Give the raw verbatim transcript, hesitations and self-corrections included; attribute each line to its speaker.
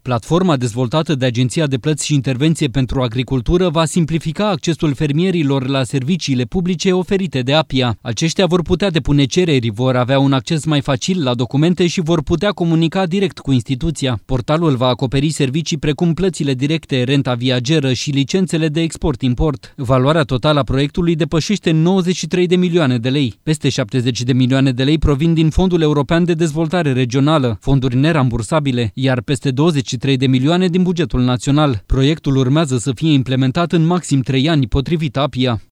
Speaker 1: Platforma dezvoltată de Agenția de Plăți și Intervenție pentru Agricultură va simplifica accesul fermierilor la serviciile publice oferite de APIA. Aceștia vor putea depune cereri, vor avea un acces mai facil la documente și vor putea comunica direct cu instituția. Portalul va acoperi servicii precum plățile directe, renta viageră și licențele de export-import. Valoarea totală a proiectului depășește nouăzeci și trei de milioane de lei. Peste șaptezeci de milioane de lei provin din Fondul European de Dezvoltare Regională, fonduri nerambursabile, iar peste douăzeci și trei de milioane din bugetul național. Proiectul urmează să fie implementat în maxim trei ani, potrivit APIA.